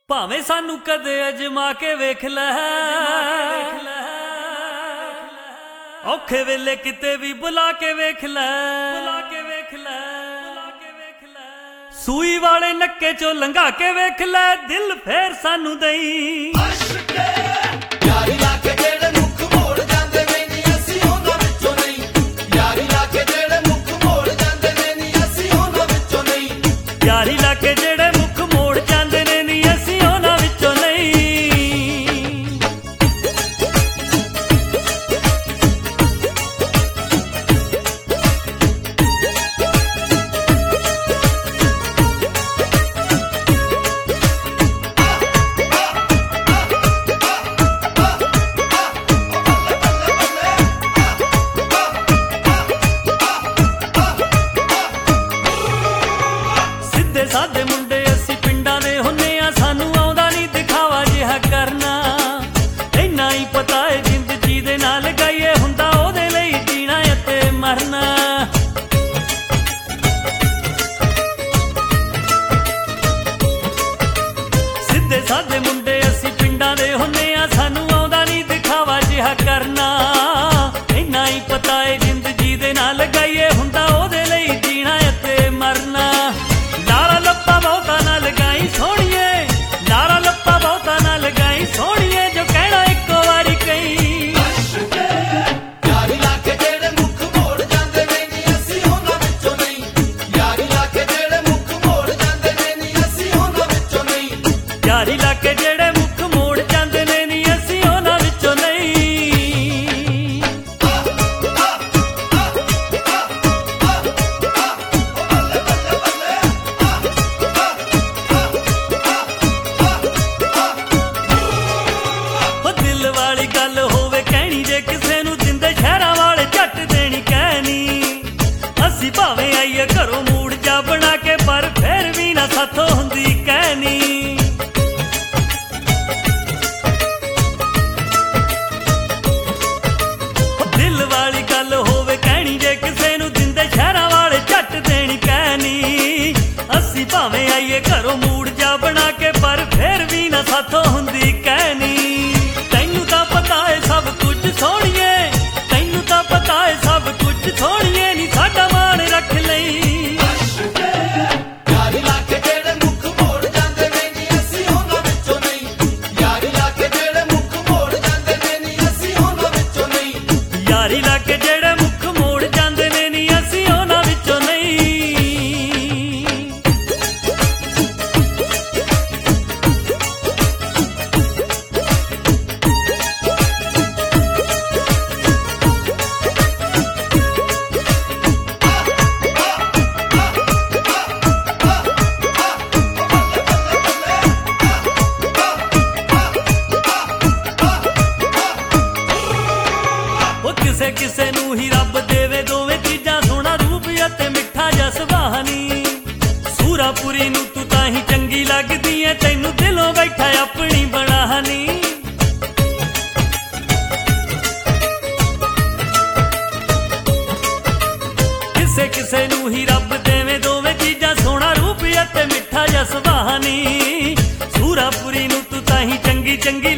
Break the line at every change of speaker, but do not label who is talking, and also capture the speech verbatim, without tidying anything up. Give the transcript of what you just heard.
ਭਾਵੇਂ ਸਾਨੂੰ ਕਦੇ ਅਜਮਾ ਕੇ ਵੇਖ ਲੈ, ਔਖੇ ਵੇਲੇ ਕਿਤੇ ਵੀ ਬੁਲਾ ਕੇ ਵੇਖ ਲੈ, ਬੁਲਾ ਕੇ ਵੇਖ ਲੈ, ਬੁਲਾ ਕੇ ਵੇਖ ਲੈ। ਸੂਈ ਵਾਲੇ ਨੱਕੇ ਚੋਂ ਲੰਘਾ ਕੇ ਵੇਖ ਲੈ, ਦਿਲ ਫੇਰ ਸਾਨੂੰ ਦਈ
ਯਾਰੀ ਲਾ ਕੇ ਜਿਹੜੇ ਮੁੱਖ ਮੋੜ ਜਾਂਦੇ ਨੇ ਨੀ ਅਸੀਂ ਉਹਨਾਂ ਵਿੱਚੋਂ ਨਹੀਂ। ਯਾਰੀ ਲਾ ਕੇ ਜਿਹੜੇ ਮੁੱਖ ਮੋੜ ਜਾਂਦੇ ਨੇ ਨੀ ਅਸੀਂ ਉਹਨਾਂ ਵਿੱਚੋਂ ਨਹੀਂ।
ਯਾਰੀ ਲਾ ਕੇ ਜਿਹੜੇ ਮੁੱਖ ਮੋੜ ਜਾਂਦੇ ਨੇ ਨੀ ਅਸੀਂ ਉਹਨਾਂ ਵਿੱਚੋਂ ਨਹੀਂ। ਸਾਦੇ ਮੁੰਡੇ ਅਸੀਂ ਪਿੰਡਾਂ ਦੇ ਹੁੰਨੇ ਆ, ਸਾਨੂੰ ਆਉਂਦਾ ਨਹੀਂ ਦਿਖਾਵਾ ਜਿਹਾ ਕਰਨਾ। ਇੰਨਾ ਹੀ ਪਤਾ ਏ ਜਿੰਦ ਜਿਹਦੇ ਨਾਲ ਗਾਈਏ ਹੁੰਦਾ ਉਹਦੇ ਲਈ ਜੀਣਾ ਅਤੇ ਮਰਨਾ। ਸਿੱਧੇ ਸਾਦੇ ਮੁੰਡੇ ਅਸੀਂ ਪਿੰਡਾਂ ਦੇ ਹੁੰਨੇ ਆ, ਸਾਨੂੰ ਆਉਂਦਾ ਨਹੀਂ ਦਿਖਾਵਾ ਜਿਹਾ ਕਰਨਾ। ਇੰਨਾ ਹੀ ਪਤਾ ਏ ਜਿੰਦ ਜਿਹਦੇ ਨਾਲ ਗਾਈਏ ਹੁੰਦਾ ਉਹਦੇ ਲਈ ਜੀਣਾ ਅਤੇ ਮਰਨਾ। ਲਾਰਾ ਲੱਪਾ ਬਹੁਤਾ ਨਾ ਲਗਾਈ ਸੋਹਣੀਏ, ਲਾਰਾ ਲੱਪਾ ਬਹੁਤਾ ਨਾ ਲਗਾਈ ਸੋਹਣੀਏ, ਜੋ ਕਹਿਣਾ ਇੱਕੋ ਵਾਰੀ ਕਹੀ।
ਯਾਰੀ ਲਾ ਕੇ ਜਿਹੜੇ ਮੁੱਖ ਮੋੜ ਜਾਂਦੇ ਨੇ ਨੀ ਅਸੀਂ ਉਹਨਾਂ ਵਿੱਚੋਂ ਨਹੀਂ। ਯਾਰੀ ਲਾ ਕੇ ਜਿਹੜੇ ਮੁੱਖ ਮੋੜ ਜਾਂਦੇ ਨੇ ਨੀ ਅਸੀਂ ਉਹਨਾਂ ਵਿੱਚੋਂ ਨਹੀਂ।
ਯਾਰੀ ਲਾ ਕੇ ਜਿਹੜੇ ਮੁੱਖ ਮੋੜ ਜਾਂਦੇ ਨੇ ਨੀ ਅਸੀਂ ਉਹਨਾਂ ਵਿੱਚੋਂ ਨਹੀਂ। ਦਿਲ ਵਾਲੀ ਗੱਲ ਹੋਵੇ ਕਹਿਣੀ, ਜੇ ਕਿਸੇ ਨੂੰ ਦਿੰਦੇ ਸ਼ਹਿਰਾਂ ਵਾਲੇ ਝੱਟ ਦੇਣੀ ਕਹਿਣੀ। ਅਸੀਂ ਭਾਵੇਂ ਆਈਏ ਘਰੋਂ ਮੂਡ ਜਾ ਬਣਾ ਕੇ, ਪਰ ਫੇਰ ਵੀ ਨਾ ਸਾਥੋਂ ਹੁੰਦੀ ਕਹਿਣੀ। ਦਿਲ ਵਾਲੀ ਗੱਲ ਹੋਵੇ ਕਹਿਣੀ, ਜੇ ਕਿਸੇ ਨੂੰ ਦਿੰਦੇ ਸ਼ਹਿਰਾਂ ਵਾਲੇ ਝੱਟ ਦੇਣੀ ਕਹਿਣੀ। ਅਸੀਂ ਭਾਵੇਂ ਆਈਏ ਘਰੋਂ ਮੂਡ ਜਾ ਬਣਾ ਕੇ, ਪਰ ਫੇਰ ਵੀ ਨਾ ਸਾਥੋਂ ਹੁੰਦੀ ਕਹਿਣੀ। ਤੈਨੂੰ ਤਾਂ ਪਤਾ ਏ ਸਭ ਕੁਝ ਸੋਹਣੀਏ, ਤੈਨੂੰ ਤਾਂ ਪਤਾ ਏ ਸਭ ਕੁਝ ਸੋਹਣੀਏ, ਨੀ ਸਾਡਾ ਮਾਣ ਰੱਖ ਲਈ।
ਯਾਰੀ ਲਾ ਕੇ ਜਿਹੜੇ ਮੁੱਖ ਮੋੜ ਜਾਂਦੇ ਨੇ ਨੀ ਅਸੀਂ ਉਹਨਾਂ ਵਿੱਚੋਂ ਨਹੀਂ। ਯਾਰੀ ਲਾ ਕੇ ਜਿਹੜੇ ਮੁੱਖ ਮੋੜ ਜਾਂਦੇ ਨੇ ਨੀ ਅਸੀਂ ਉਹਨਾਂ ਵਿੱਚੋਂ ਨਹੀਂ।
ਯਾਰੀ ਲਾ ਕੇ ਜਿਹੜੇ ਮੁੱਖ ਮੋੜ ਜਾਂਦੇ ਨੇ ਨੀ ਅਸੀਂ ਉਹਨਾਂ ਵਿੱਚੋਂ ਨਹੀਂ। ਉਹ ਕਿਸੇ ਕਿਸੇ ਨੂੰ ਹੀ ਰੱਬ ਦੇਵੇ ਦੋਵੇਂ ਚੀਜ਼ਾਂ, ਸੋਹਣਾ ਰੂਪ ਅਤੇ ਮਿੱਠਾ ਜਿਹਾ ਸੁਭਾਅ ਨੀ। ਸੂਰਾਪੁਰੀ ਨੂੰ ਤੂੰ ਤਾਂ ਹੀ ਚੰਗੀ ਲੱਗਦੀ ਐ, ਤੈਨੂੰ ਦਿਲੋਂ ਬੈਠਾ ਆਪਣੀ ਬਣਾ ਨੀ। ਕਿਸੇ ਕਿਸੇ ਨੂੰ ਹੀ ਰੱਬ ਦੇਵੇ ਦੋਵੇਂ ਚੀਜ਼ਾਂ, ਸੋਹਣਾ ਰੂਪ ਅਤੇ ਮਿੱਠਾ ਜਿਹਾ ਸੁਭਾਅ ਨੀ। ਸੂਰਾਪੁਰੀ ਨੂੰ ਤੂੰ ਤਾਂ ਹੀ ਚੰਗੀ ਚੰਗੀ